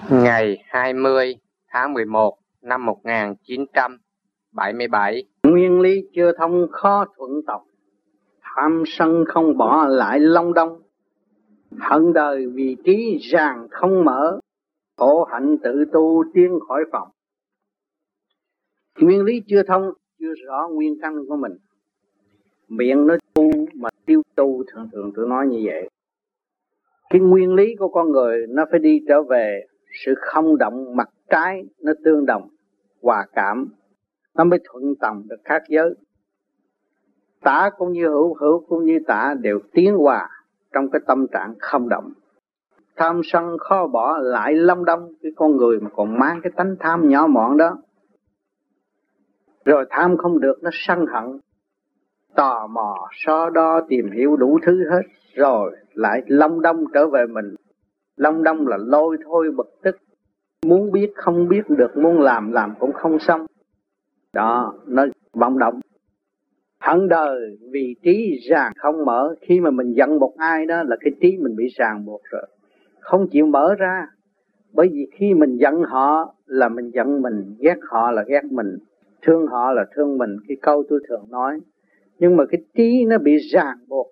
Ngày 20 tháng 11 năm 1977. Nguyên lý chưa thông khó thuận tộc, tham sân không bỏ lại long đong. Hận đời vì trí ràng không mở, khổ hạnh tự tu tiến khỏi phòng. Nguyên lý chưa thông, chưa rõ nguyên căn của mình. Miệng nói tu mà tiêu tu, thường tôi nói như vậy. Cái nguyên lý của con người nó phải đi trở về sự không động mặt trái, nó tương đồng, hòa cảm, nó mới thuận tòng được khác giới. Tả cũng như hữu, hữu cũng như tả đều tiến hòa trong cái tâm trạng không động. Tham sân khó bỏ lại long đong, cái con người mà còn mang cái tánh tham nhỏ mọn đó, rồi tham không được nó sân hận, tò mò so đo tìm hiểu đủ thứ hết, rồi lại long đong trở về mình. Long đong là lôi thôi bực tức, muốn biết không biết được, muốn làm cũng không xong. Đó, nó vọng động. Hận đời vì trí ràng không mở. Khi mà mình giận một ai đó là cái trí mình bị ràng buộc rồi, không chịu mở ra. Bởi vì khi mình giận họ là mình giận mình, ghét họ là ghét mình, thương họ là thương mình. Cái câu tôi thường nói. Nhưng mà cái trí nó bị ràng buộc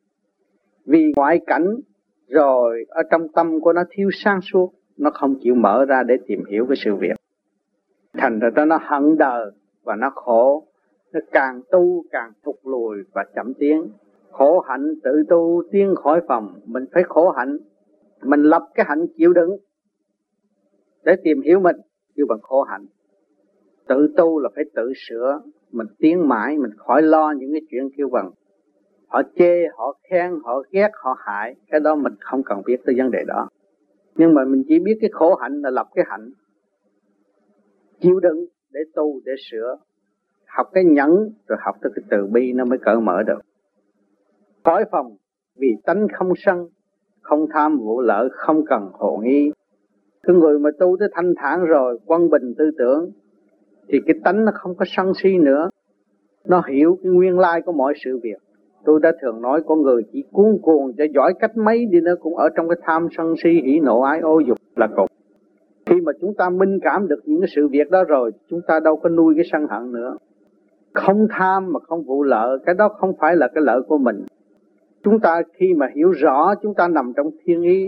vì ngoại cảnh, rồi ở trong tâm của nó thiếu sáng suốt, nó không chịu mở ra để tìm hiểu cái sự việc. Thành ra nó hận đời và nó khổ. Nó càng tu càng thụt lùi và chậm tiến. Khổ hạnh tự tu tiến khỏi phòng. Mình phải khổ hạnh, mình lập cái hạnh chịu đựng để tìm hiểu mình, kêu bằng khổ hạnh. Tự tu là phải tự sửa, mình tiến mãi, mình khỏi lo những cái chuyện kêu bằng họ chê, họ khen, họ ghét, họ hại. Cái đó mình không cần biết tới vấn đề đó. Nhưng mà mình chỉ biết cái khổ hạnh là lập cái hạnh, chịu đựng để tu, để sửa. Học cái nhẫn rồi học tới cái từ bi nó mới cởi mở được. Khỏi phòng vì tánh không sân, không tham vụ lợi, không cần hồ nghi. Cái người mà tu tới thanh thản rồi, quân bình tư tưởng, thì cái tánh nó không có sân si nữa. Nó hiểu cái nguyên lai của mọi sự việc. Tôi đã thường nói con người chỉ cuốn cuồng cho giỏi cách mấy đi nữa cũng ở trong cái tham sân si hỉ nộ ái ô dục là cùng. Khi mà chúng ta minh cảm được những cái sự việc đó rồi, chúng ta đâu có nuôi cái sân hận nữa. Không tham mà không vụ lợi, cái đó không phải là cái lợi của mình. Chúng ta khi mà hiểu rõ chúng ta nằm trong thiên ý,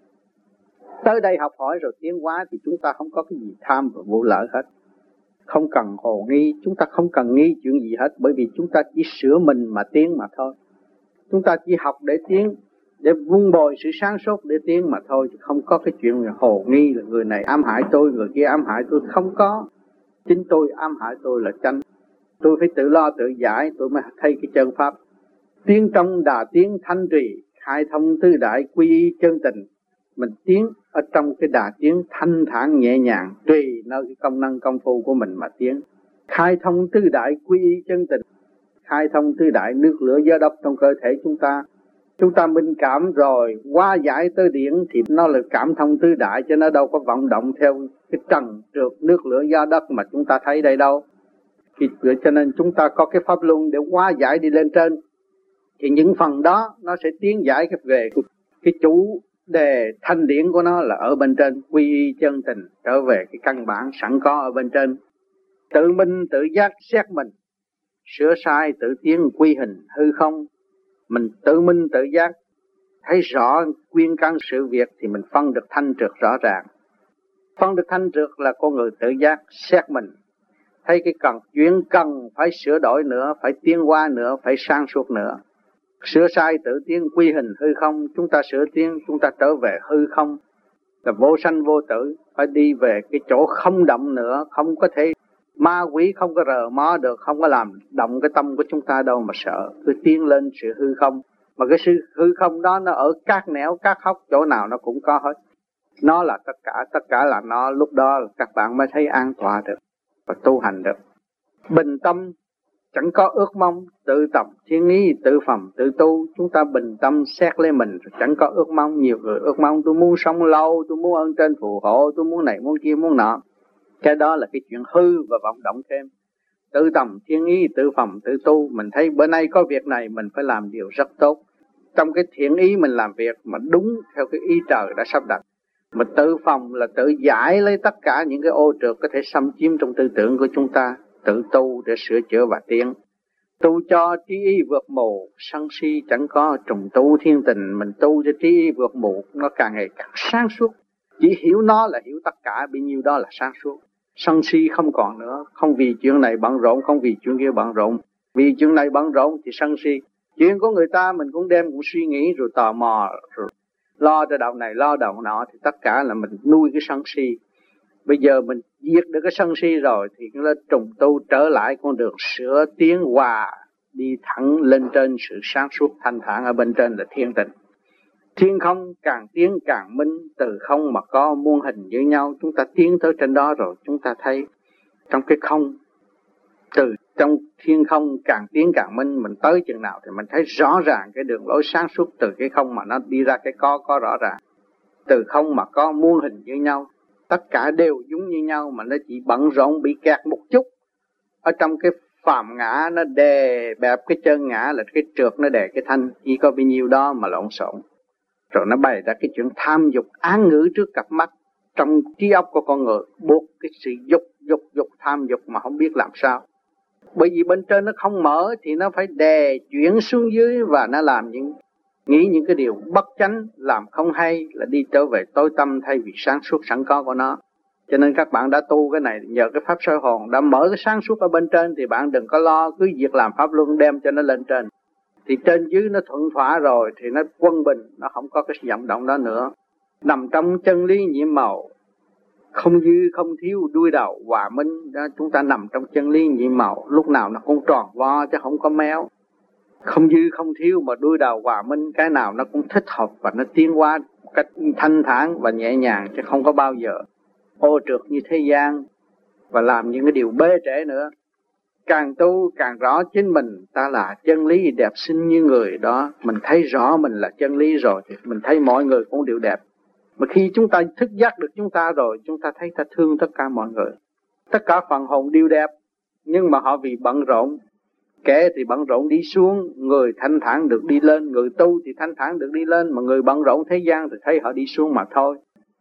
tới đây học hỏi rồi tiến hóa, thì chúng ta không có cái gì tham và vụ lợi hết. Không cần hồ nghi, chúng ta không cần nghi chuyện gì hết. Bởi vì chúng ta chỉ sửa mình mà tiến mà thôi. Chúng ta chỉ học để tiến, để vun bồi sự sáng suốt để tiến mà thôi. Không có cái chuyện hồ nghi là người này ám hại tôi, người kia ám hại tôi. Không có. Chính tôi ám hại tôi là chánh. Tôi phải tự lo tự giải, tôi mới thấy cái chân pháp. Tiến trong đà tiến thanh trì, khai thông tứ đại quy y chân tình. Mình tiến ở trong cái đà tiến thanh thản nhẹ nhàng, tùy nơi cái công năng công phu của mình mà tiến. Khai thông tứ đại quy y chân tình, khai thông tứ đại nước lửa gió đất trong cơ thể chúng ta. Chúng ta minh cảm rồi, qua giải tới điển thì nó là cảm thông tứ đại, chứ nó đâu có vọng động theo cái trần trượt nước lửa gió đất mà chúng ta thấy đây đâu. Cho nên chúng ta có cái pháp luân để hóa giải đi lên trên. Thì những phần đó nó sẽ tiến giải về cái chủ đề thanh điển của nó là ở bên trên, quy y chân tình, trở về cái căn bản sẵn có ở bên trên. Tự minh tự giác xét mình, sửa sai tự tiến quy hình hư không. Mình tự minh tự giác, thấy rõ nguyên căn sự việc thì mình phân được thanh trượt rõ ràng. Phân được thanh trượt là con người tự giác xét mình, thấy cái chuyện cần phải sửa đổi nữa, phải tiến hóa nữa, phải sang suốt nữa. Sửa sai tự tiến quy hình hư không. Chúng ta sửa tiến, chúng ta trở về hư không, là vô sanh vô tử. Phải đi về cái chỗ không động nữa. Không có thể ma quỷ không có rờ mó được, không có làm động cái tâm của chúng ta đâu mà sợ. Cứ tiến lên sự hư không. Mà cái sự hư không đó nó ở các nẻo các hốc, chỗ nào nó cũng có hết. Nó là tất cả là nó. Lúc đó các bạn mới thấy an tọa được và tu hành được. Bình tâm, chẳng có ước mong, tự tập thiên ý, tự phẩm, tự tu. Chúng ta bình tâm xét lấy mình, chẳng có ước mong. Nhiều người ước mong tôi muốn sống lâu, tôi muốn ơn trên phù hộ, tôi muốn này muốn kia muốn nọ. Cái đó là cái chuyện hư và vọng động thêm. Tự tầm thiên ý, tự phẩm, tự tu. Mình thấy bữa nay có việc này mình phải làm điều rất tốt. Trong cái thiện ý mình làm việc mà đúng theo cái ý trời đã sắp đặt. Mà tự phòng là tự giải lấy tất cả những cái ô trượt có thể xâm chiếm trong tư tưởng của chúng ta, tự tu để sửa chữa và tiến. Tu cho trí ý vượt mù, sân si chẳng có, trùng tu thiên tình. Mình tu cho trí ý vượt mù, nó càng ngày càng sáng suốt. Chỉ hiểu nó là hiểu tất cả, bấy nhiêu đó là sáng suốt. Sân si không còn nữa, không vì chuyện này bận rộn, không vì chuyện kia bận rộn. Vì chuyện này bận rộn thì sân si. Chuyện của người ta mình cũng đem cũng suy nghĩ rồi tò mò, rồi lo cho đầu này lo đầu nọ, thì tất cả là mình nuôi cái sân si. Bây giờ mình diệt được cái sân si rồi thì nó trùng tu trở lại con đường sửa tiến hòa, đi thẳng lên trên sự sáng suốt thanh thản. Ở bên trên là thiên tình. Thiên không càng tiến càng minh, từ không mà có muôn hình với nhau. Chúng ta tiến tới trên đó rồi chúng ta thấy trong cái không, từ trong thiên không càng tiến càng minh. Mình tới chừng nào thì mình thấy rõ ràng cái đường lối sáng suốt từ cái không mà nó đi ra cái có rõ ràng. Từ không mà có muôn hình với nhau, tất cả đều giống như nhau, mà nó chỉ bận rộn bị kẹt một chút ở trong cái phàm ngã. Nó đè bẹp cái chân ngã là cái trượt nó đè cái thanh, chỉ có bao nhiêu đó mà lộn xộn. Rồi nó bày ra cái chuyện tham dục án ngữ trước cặp mắt trong trí óc của con người, buộc cái sự dục tham dục mà không biết làm sao. Bởi vì bên trên nó không mở thì nó phải đè chuyển xuống dưới, và nó làm nghĩ những cái điều bất chánh, làm không hay, là đi trở về tối tâm thay vì sáng suốt sẵn có của nó. Cho nên các bạn đã tu cái này nhờ cái pháp soi hồn đã mở cái sáng suốt ở bên trên, thì bạn đừng có lo, cứ việc làm pháp luân đem cho nó lên trên. Thì trên dưới nó thuận thỏa rồi thì nó quân bình, nó không có cái vọng động đó nữa. Nằm trong chân lý nhiệm màu, không dư không thiếu, đuôi đầu hòa minh đó. Chúng ta nằm trong chân lý nhiệm màu, lúc nào nó cũng tròn vo chứ không có méo. Không dư không thiếu mà đuôi đầu hòa minh, cái nào nó cũng thích hợp và nó tiến hóa một cách thanh thản và nhẹ nhàng, chứ không có bao giờ ô trượt như thế gian và làm những cái điều bê trễ nữa. Càng tu càng rõ chính mình ta là chân lý đẹp xinh như người đó. Mình thấy rõ mình là chân lý rồi thì mình thấy mọi người cũng đều đẹp. Mà khi chúng ta thức giác được chúng ta rồi, chúng ta thấy ta thương tất cả mọi người. Tất cả phần hồn đều đẹp, nhưng mà họ vì bận rộn, kẻ thì bận rộn đi xuống, người thanh thản được đi lên, người tu thì thanh thản được đi lên, mà người bận rộn thế gian thì thấy họ đi xuống mà thôi.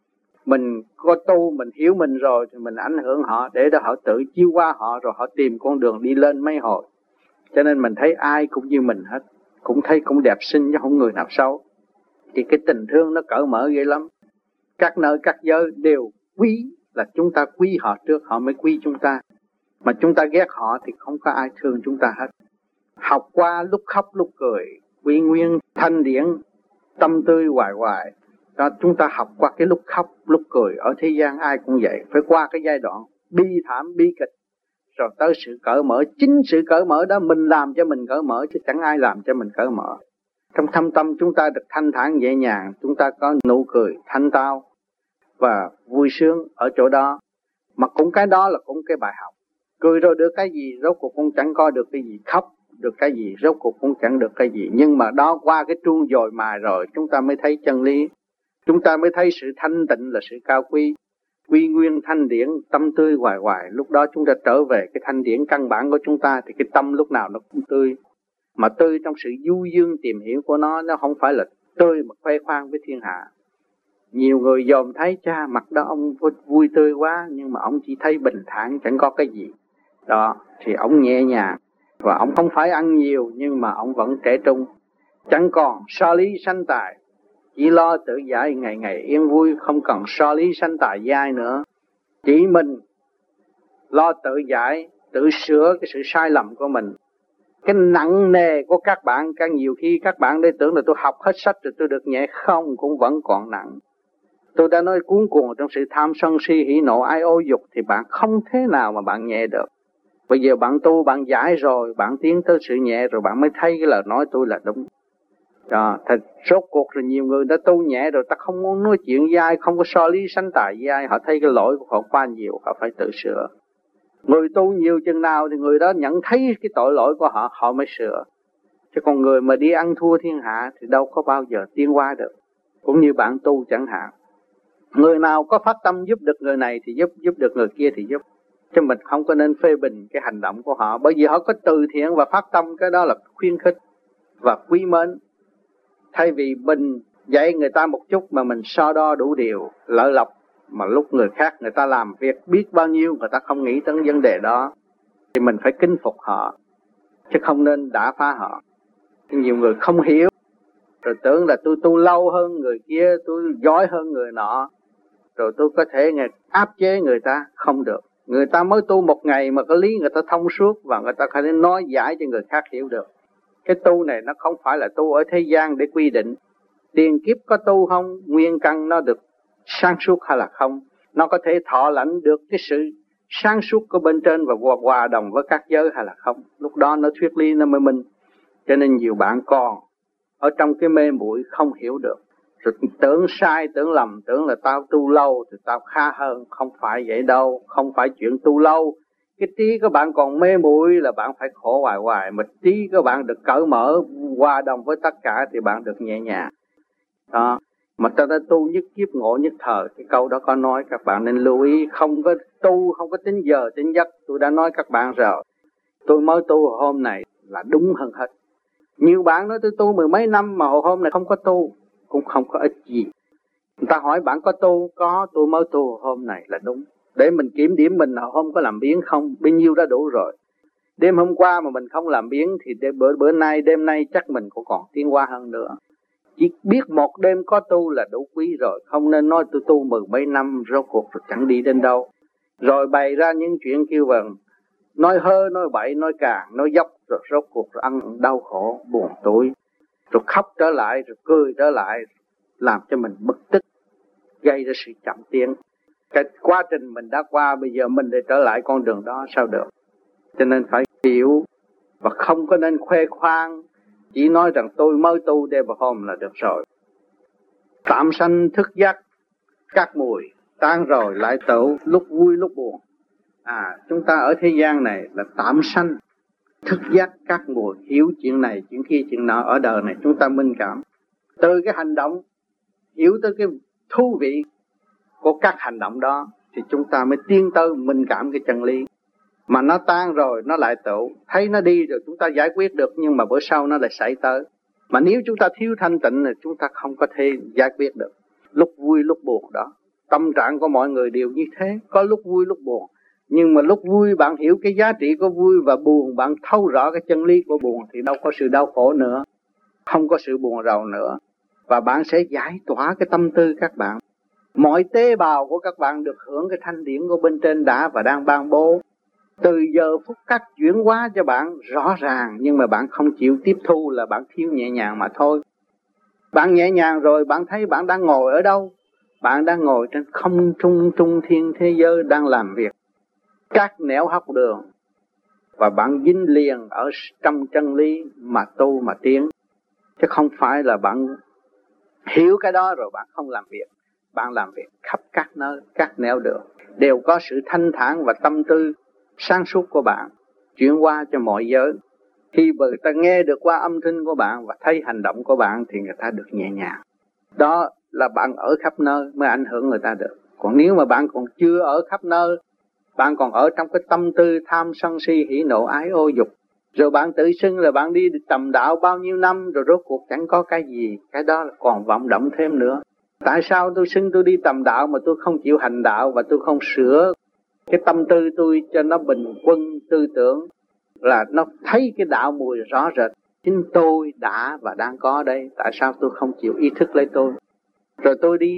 Mình có tu, mình hiểu mình rồi thì mình ảnh hưởng họ để cho họ tự chiêu qua họ, rồi họ tìm con đường đi lên mấy hồi. Cho nên mình thấy ai cũng như mình hết, cũng thấy cũng đẹp xinh chứ không người nào xấu. Thì cái tình thương nó cởi mở ghê lắm. Các nơi các giới đều quý, là chúng ta quý họ trước, họ mới quý chúng ta. Mà chúng ta ghét họ thì không có ai thương chúng ta hết. Học qua lúc khóc lúc cười, quy nguyên thanh điển, tâm tươi hoài hoài. Đó, chúng ta học qua cái lúc khóc lúc cười. Ở thế gian ai cũng vậy, phải qua cái giai đoạn bi thảm bi kịch rồi tới sự cởi mở. Chính sự cởi mở đó mình làm cho mình cởi mở, chứ chẳng ai làm cho mình cởi mở. Trong thâm tâm chúng ta được thanh thản nhẹ nhàng, chúng ta có nụ cười thanh tao và vui sướng ở chỗ đó. Mà cũng cái đó là cũng cái bài học. Cười rồi được cái gì, rốt cuộc cũng chẳng có được cái gì. Khóc được cái gì, rốt cuộc cũng chẳng được cái gì. Nhưng mà đó qua cái chuông dồi mài rồi, chúng ta mới thấy chân lý. Chúng ta mới thấy sự thanh tịnh là sự cao quý. Quy nguyên thanh điển, tâm tươi hoài hoài. Lúc đó chúng ta trở về cái thanh điển căn bản của chúng ta, thì cái tâm lúc nào nó cũng tươi. Mà tươi trong sự du dương tìm hiểu của nó không phải là tươi mà khoe khoang với thiên hạ. Nhiều người dòm thấy cha mặt đó ông vui tươi quá, nhưng mà ông chỉ thấy bình thản, chẳng có cái gì. Đó, thì ông nhẹ nhàng. Và ông không phải ăn nhiều, nhưng mà ông vẫn trẻ trung. Chẳng còn so lý sanh tài, chỉ lo tự giải ngày ngày yên vui, không cần so lý sanh tài giai nữa. Chỉ mình lo tự giải, tự sửa cái sự sai lầm của mình. Cái nặng nề của các bạn, nhiều khi các bạn đây tưởng là tôi học hết sách rồi tôi được nhẹ, không, cũng vẫn còn nặng. Tôi đã nói cuốn cuồng trong sự tham sân si hỉ nộ ái ô dục thì bạn không thế nào mà bạn nhẹ được. Bây giờ bạn tu, bạn giải rồi, bạn tiến tới sự nhẹ rồi, bạn mới thấy cái lời nói tôi là đúng. Đó, thật rốt cuộc rồi nhiều người đã tu nhẹ rồi, ta không muốn nói chuyện với ai, không có so lý sánh tài với ai, họ thấy cái lỗi của họ quá nhiều, họ phải tự sửa. Người tu nhiều chừng nào thì người đó nhận thấy cái tội lỗi của họ, họ mới sửa. Chứ còn người mà đi ăn thua thiên hạ thì đâu có bao giờ tiến hóa được. Cũng như bạn tu chẳng hạn, người nào có phát tâm giúp được người này thì giúp được người kia thì giúp. Chứ mình không có nên phê bình cái hành động của họ, bởi vì họ có từ thiện và phát tâm, cái đó là khuyến khích và quý mến. Thay vì mình Dạy người ta một chút mà mình so đo đủ điều, lỡ lọc, mà lúc người khác người ta làm việc biết bao nhiêu người ta không nghĩ tới vấn đề đó, thì mình phải kính phục họ, chứ không nên đả phá họ. Nhiều người không hiểu, rồi tưởng là tôi tu lâu hơn người kia, tôi giỏi hơn người nọ, rồi tôi có thể áp chế người ta. Không được. Người ta mới tu một ngày mà có lý người ta thông suốt, và người ta có thể nói giải cho người khác hiểu được. Cái tu này nó không phải là tu ở thế gian để quy định. Tiền kiếp có tu không, nguyên căn nó được sáng suốt hay là không, nó có thể thọ lãnh được cái sự sáng suốt của bên trên và hòa đồng với các giới hay là không. Lúc đó nó thuyết lý nó mới minh. Cho nên nhiều bạn còn ở trong cái mê muội không hiểu được, rồi tưởng sai, tưởng lầm, tưởng là tao tu lâu thì tao khá hơn. Không phải vậy đâu. Không phải chuyện tu lâu. Cái trí của bạn còn mê muội là bạn phải khổ hoài hoài. Mà trí của bạn được cởi mở, hòa đồng với tất cả thì bạn được nhẹ nhàng. Đó. Mà ta đã tu nhất kiếp ngộ nhất thời. Cái câu đó có nói, các bạn nên lưu ý. Không có tu, không có tính giờ tính giấc. Tôi đã nói các bạn rồi. Tôi mới tu hôm này là đúng hơn hết. Nhiều bạn nói tôi tu mười mấy năm mà hôm này không có tu, cũng không có ích gì. Người ta hỏi bạn có tu? Có, tôi mới tu hôm này là đúng. Để mình kiểm điểm mình là hôm có làm biến không, bấy nhiêu đã đủ rồi. Đêm hôm qua mà mình không làm biến thì bữa nay, đêm nay chắc mình cũng còn tiến hóa hơn nữa. Chỉ biết một đêm có tu là đủ quý rồi. Không nên nói tôi tu mười mấy năm rốt cuộc rồi chẳng đi đến đâu. Rồi bày ra những chuyện kêu bằng nói hơ, nói bậy, nói càng, nói dốc, rồi rốt cuộc rồi ăn đau khổ, buồn tủi, rồi khóc trở lại, rồi cười trở lại, làm cho mình bực tức, gây ra sự chậm tiến. Cái quá trình mình đã qua, bây giờ mình để trở lại con đường đó sao được. Cho nên phải hiểu và không có nên khoe khoang, chỉ nói rằng tôi mới tu đêm và hôm là được rồi. Tạm sanh thức giác các mùi, tan rồi lại tựu, lúc vui lúc buồn. Chúng ta ở thế gian này là tạm sanh thức giác các mùi, hiểu chuyện này, chuyện kia, chuyện nọ. Ở đời này chúng ta minh cảm từ cái hành động, hiểu tới cái thú vị của các hành động đó, thì chúng ta mới tiến tới minh cảm cái chân lý. Mà nó tan rồi nó lại tựu, thấy nó đi rồi chúng ta giải quyết được, nhưng mà bữa sau nó lại xảy tới. Mà nếu chúng ta thiếu thanh tịnh thì chúng ta không có thể giải quyết được. Lúc vui lúc buồn đó, tâm trạng của mọi người đều như thế, có lúc vui lúc buồn. Nhưng mà lúc vui bạn hiểu cái giá trị của vui, và buồn bạn thấu rõ cái chân lý của buồn, thì đâu có sự đau khổ nữa, không có sự buồn rầu nữa. Và bạn sẽ giải tỏa cái tâm tư các bạn. Mọi tế bào của các bạn được hưởng cái thanh điển của bên trên đã và đang ban bố. Từ giờ phút các chuyển hóa cho bạn rõ ràng, nhưng mà bạn không chịu tiếp thu là bạn thiếu nhẹ nhàng mà thôi. Bạn nhẹ nhàng rồi bạn thấy bạn đang ngồi ở đâu? Bạn đang ngồi trên không trung trung thiên thế giới, đang làm việc các nẻo hóc đường, và bạn dính liền ở trong chân lý mà tu mà tiến. Chứ không phải là bạn hiểu cái đó rồi bạn không làm việc. Bạn làm việc khắp các nơi, các nẻo đường, đều có sự thanh thản và tâm tư sáng suốt của bạn chuyển qua cho mọi giới. Khi người ta nghe được qua âm thanh của bạn và thấy hành động của bạn thì người ta được nhẹ nhàng. Đó là bạn ở khắp nơi mới ảnh hưởng người ta được. Còn nếu mà bạn còn chưa ở khắp nơi, bạn còn ở trong cái tâm tư tham sân si hỉ nộ ái ô dục, rồi bạn tự xưng là bạn đi tầm đạo bao nhiêu năm, rồi rốt cuộc chẳng có cái gì. Cái đó là còn vọng động thêm nữa. Tại sao tôi xưng tôi đi tầm đạo mà tôi không chịu hành đạo, và tôi không sửa cái tâm tư tôi cho nó bình quân tư tưởng, là nó thấy cái đạo mùi rõ rệt. Chính tôi đã và đang có đây. Tại sao tôi không chịu ý thức lấy tôi? Rồi tôi đi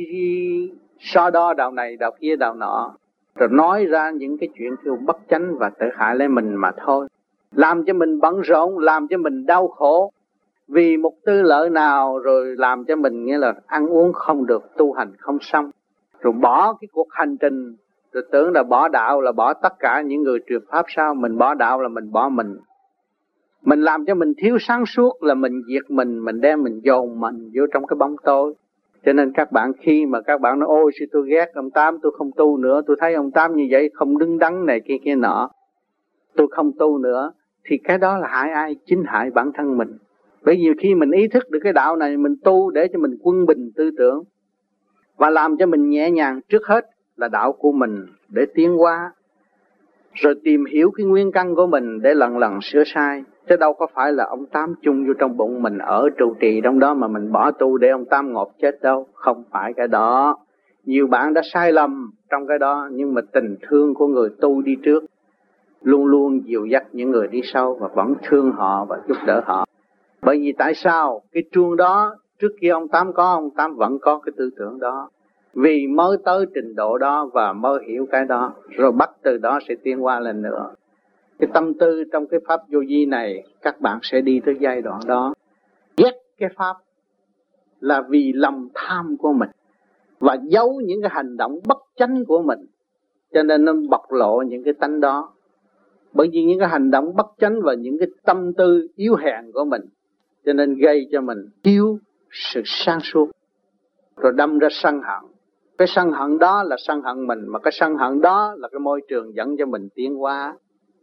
so đo đạo này, đạo kia, đạo nọ, rồi nói ra những cái chuyện kêu bất chánh và tự hại lấy mình mà thôi. Làm cho mình bận rộn, làm cho mình đau khổ, vì một tư lợi nào, rồi làm cho mình nghĩa là ăn uống không được, tu hành không xong, rồi bỏ cái cuộc hành trình, rồi tưởng là bỏ đạo là bỏ tất cả những người truyền pháp. Sao? Mình bỏ đạo là mình bỏ mình. Mình làm cho mình thiếu sáng suốt là mình diệt mình đem mình dồn mình vô trong cái bóng tối. Cho nên các bạn khi mà các bạn nói ôi sao tôi ghét ông Tám, tôi không tu nữa, tôi thấy ông Tám như vậy không đứng đắn này kia kia nọ, tôi không tu nữa, thì cái đó là hại ai? Chính hại bản thân mình. Bởi vì khi mình ý thức được cái đạo này, mình tu để cho mình quân bình tư tưởng và làm cho mình nhẹ nhàng, trước hết là đạo của mình để tiến hóa, rồi tìm hiểu cái nguyên căn của mình để lần lần sửa sai. Chứ đâu có phải là ông Tám chung vô trong bụng mình ở trụ trì trong đó mà mình bỏ tu để ông Tám ngột chết đâu. Không phải cái đó. Nhiều bạn đã sai lầm trong cái đó, nhưng mà tình thương của người tu đi trước luôn luôn dìu dắt những người đi sau và vẫn thương họ và giúp đỡ họ. Bởi vì tại sao? Cái chuông đó trước kia ông Tám có, ông Tám vẫn có cái tư tưởng đó. Vì mới tới trình độ đó và mới hiểu cái đó, rồi bắt từ đó sẽ tiến qua lên nữa. Cái tâm tư trong cái pháp vô vi này, các bạn sẽ đi tới giai đoạn đó. Ghét cái pháp là vì lòng tham của mình và giấu những cái hành động bất chánh của mình, cho nên nó bộc lộ những cái tánh đó. Bởi vì những cái hành động bất chánh và những cái tâm tư yếu hèn của mình, cho nên gây cho mình thiếu sự sáng suốt, rồi đâm ra sân hận. Cái sân hận đó là sân hận mình, mà cái sân hận đó là cái môi trường dẫn cho mình tiến hóa.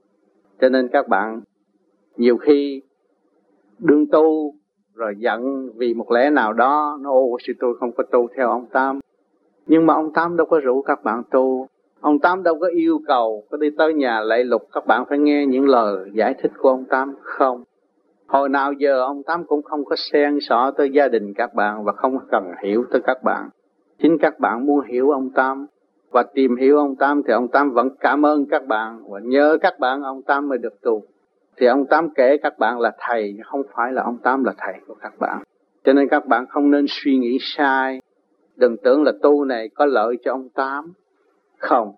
Cho nên các bạn nhiều khi đương tu rồi giận vì một lẽ nào đó, nó ô sư tôi không có tu theo ông Tám. Nhưng mà ông Tám đâu có rủ các bạn tu. Ông Tám đâu có yêu cầu có đi tới nhà lạy lục các bạn phải nghe những lời giải thích của ông Tám. Không. Hồi nào giờ ông Tám cũng không có xen xỏ tới gia đình các bạn và không cần hiểu tới các bạn. Chính các bạn muốn hiểu ông Tám và tìm hiểu ông Tám thì ông Tám vẫn cảm ơn các bạn, và nhờ các bạn ông Tám mới được tu. Thì ông Tám kể các bạn là thầy, không phải là ông Tám là thầy của các bạn. Cho nên các bạn không nên suy nghĩ sai. Đừng tưởng là tu này có lợi cho ông Tám. Không.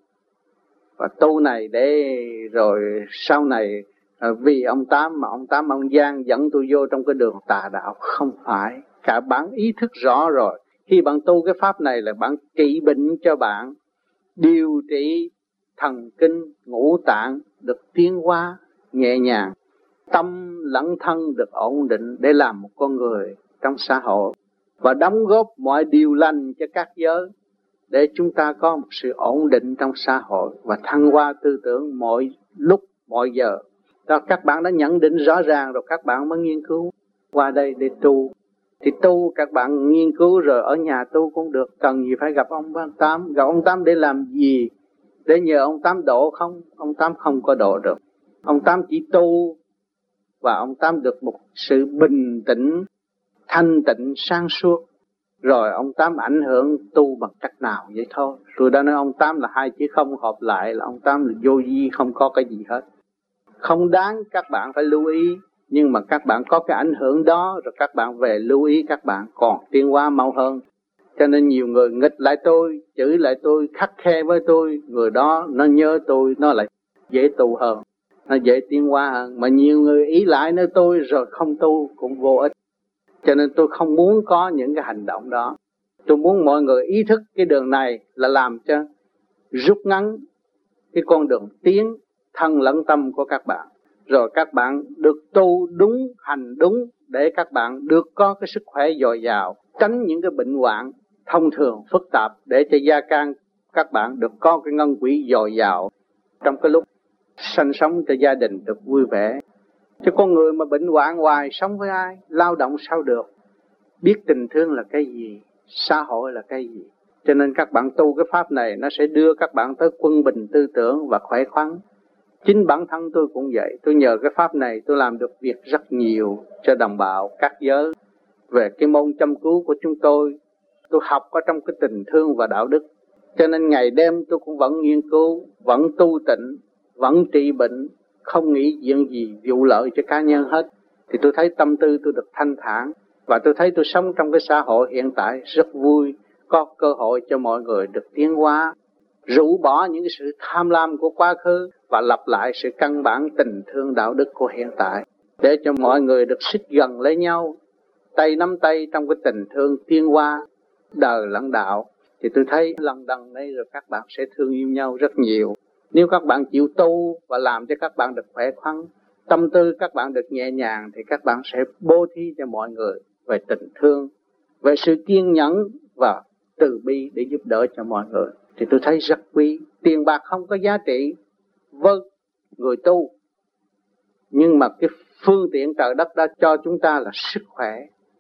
Và tu này để rồi sau này vì ông Tám mà ông Tám ông Giang dẫn tôi vô trong cái đường tà đạo. Không phải. Cả bạn ý thức rõ rồi. Khi bạn tu cái pháp này là bạn trị bệnh cho bạn, điều trị thần kinh, ngũ tạng được tiến hóa nhẹ nhàng, tâm lẫn thân được ổn định để làm một con người trong xã hội và đóng góp mọi điều lành cho các giới để chúng ta có một sự ổn định trong xã hội và thăng hoa tư tưởng mọi lúc mọi giờ. Đó, các bạn đã nhận định rõ ràng rồi, các bạn mới nghiên cứu qua đây để tu. Thì tu các bạn nghiên cứu rồi ở nhà tu cũng được, cần gì phải gặp ông Tám. Gặp ông Tám để làm gì? Để nhờ ông Tám độ không? Ông Tám không có độ được. Ông Tám chỉ tu và ông Tám được một sự bình tĩnh, thanh tịnh, sáng suốt. Rồi ông Tám ảnh hưởng tu bằng cách nào vậy thôi. Tôi đã nói ông Tám là hai chữ không hợp lại, là ông Tám là vô vi, không có cái gì hết. Không đáng các bạn phải lưu ý, nhưng mà các bạn có cái ảnh hưởng đó, rồi các bạn về lưu ý các bạn còn tiến hóa mau hơn. Cho nên nhiều người nghịch lại tôi, chửi lại tôi, khắt khe với tôi, người đó nó nhớ tôi, nó lại dễ tu hơn, nó dễ tiến hóa hơn. Mà nhiều người ý lại nơi tôi rồi không tu cũng vô ích. Cho nên tôi không muốn có những cái hành động đó. Tôi muốn mọi người ý thức cái đường này là làm cho rút ngắn cái con đường tiến thân lẫn tâm của các bạn. Rồi các bạn được tu đúng, hành đúng để các bạn được có cái sức khỏe dồi dào, tránh những cái bệnh hoạn thông thường phức tạp, để cho gia can các bạn được có cái ngân quỹ dồi dào trong cái lúc sanh sống cho gia đình được vui vẻ. Chứ con người mà bệnh hoạn hoài sống với ai, lao động sao được, biết tình thương là cái gì, xã hội là cái gì. Cho nên các bạn tu cái pháp này nó sẽ đưa các bạn tới quân bình tư tưởng và khỏe khoắn. Chính bản thân tôi cũng vậy, tôi nhờ cái pháp này tôi làm được việc rất nhiều cho đồng bào các giới. Về cái môn chăm cứu của chúng tôi học ở trong cái tình thương và đạo đức. Cho nên ngày đêm tôi cũng vẫn nghiên cứu, vẫn tu tịnh, vẫn trị bệnh, không nghĩ chuyện gì vụ lợi cho cá nhân hết. Thì tôi thấy tâm tư tôi được thanh thản, và tôi thấy tôi sống trong cái xã hội hiện tại rất vui, có cơ hội cho mọi người được tiến hóa, rũ bỏ những cái sự tham lam của quá khứ và lập lại sự căn bản tình thương đạo đức của hiện tại, để cho mọi người được xích gần lấy nhau, tay nắm tay trong cái tình thương tiến hóa đời lẫn đạo. Thì tôi thấy lần đằng đây rồi các bạn sẽ thương yêu nhau rất nhiều. Nếu các bạn chịu tu và làm cho các bạn được khỏe khoắn, tâm tư các bạn được nhẹ nhàng, thì các bạn sẽ bố thí cho mọi người về tình thương, về sự kiên nhẫn và từ bi để giúp đỡ cho mọi người. Thì tôi thấy rất quý. Tiền bạc không có giá trị với người tu, nhưng mà cái phương tiện trời đất đã cho chúng ta là sức khỏe.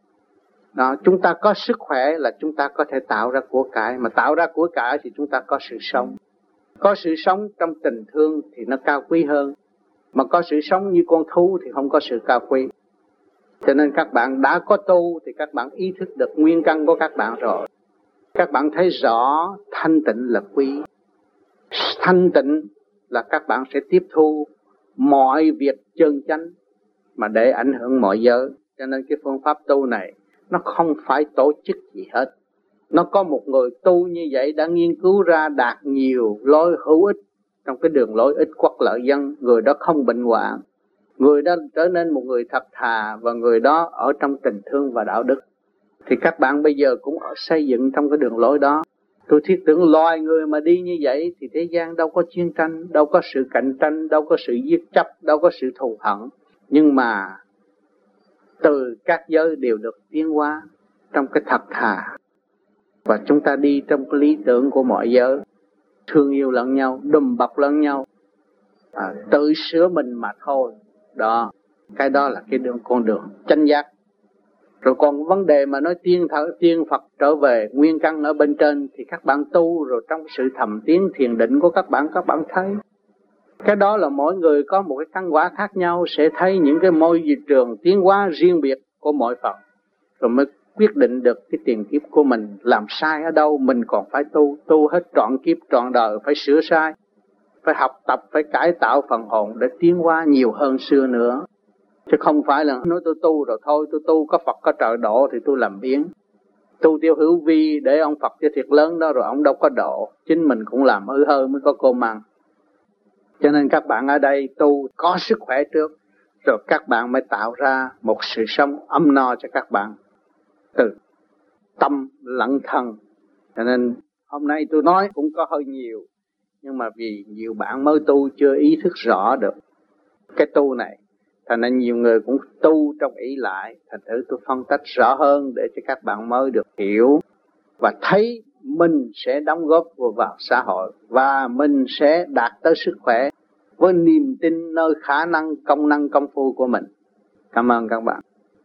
Đó, chúng ta có sức khỏe là chúng ta có thể tạo ra của cải, mà tạo ra của cải thì chúng ta có sự sống. Có sự sống trong tình thương thì nó cao quý hơn. Mà có sự sống như con thú thì không có sự cao quý. Cho nên các bạn đã có tu thì các bạn ý thức được nguyên căn của các bạn rồi. Các bạn thấy rõ thanh tịnh là quý. Thanh tịnh là các bạn sẽ tiếp thu mọi việc chân chánh mà để ảnh hưởng mọi giới. Cho nên cái phương pháp tu này nó không phải tổ chức gì hết. Nó có một người tu như vậy đã nghiên cứu ra đạt nhiều lối hữu ích trong cái đường lối ích quốc lợi dân. Người đó không bệnh hoạn, người đó trở nên một người thật thà, và người đó ở trong tình thương và đạo đức. Thì các bạn bây giờ cũng xây dựng trong cái đường lối đó. Tôi thiết tưởng loài người mà đi như vậy thì thế gian đâu có chiến tranh, đâu có sự cạnh tranh, đâu có sự giết chấp, đâu có sự thù hận. Nhưng mà từ các giới đều được tiến hóa trong cái thật thà. Và chúng ta đi trong cái lý tưởng của mọi giới, thương yêu lẫn nhau, đùm bọc lẫn nhau, tự sửa mình mà thôi. Đó, cái đó là cái con đường chánh giác. Rồi còn vấn đề mà nói tiên Phật trở về nguyên căn ở bên trên thì các bạn tu rồi trong sự thầm tiến thiền định của các bạn thấy. Cái đó là mỗi người có một cái căn quả khác nhau, sẽ thấy những cái môi trường tiến hóa riêng biệt của mỗi Phật. Rồi mới quyết định được cái tiền kiếp của mình làm sai ở đâu, mình còn phải tu hết trọn kiếp trọn đời, phải sửa sai, phải học tập, phải cải tạo phần hồn để tiến hóa nhiều hơn xưa nữa. Chứ không phải là nói tôi tu rồi thôi, tôi tu có Phật có trời độ thì tôi làm biến. Tu Tiêu Hữu Vi để ông Phật cho thiệt lớn đó rồi ông đâu có độ, chính mình cũng làm hư hơi mới có cơm ăn. Cho nên các bạn ở đây tu có sức khỏe trước, rồi các bạn mới tạo ra một sự sống ấm no cho các bạn từ tâm lẫn thân. Cho nên hôm nay tôi nói cũng có hơi nhiều, nhưng mà vì nhiều bạn mới tu chưa ý thức rõ được cái tu này, thành nên nhiều người cũng tu trong ý lại. Thành thử tôi phân tích rõ hơn để cho các bạn mới được hiểu và thấy mình sẽ đóng góp vào xã hội và mình sẽ đạt tới sức khỏe với niềm tin nơi khả năng công phu của mình. Cảm ơn các bạn.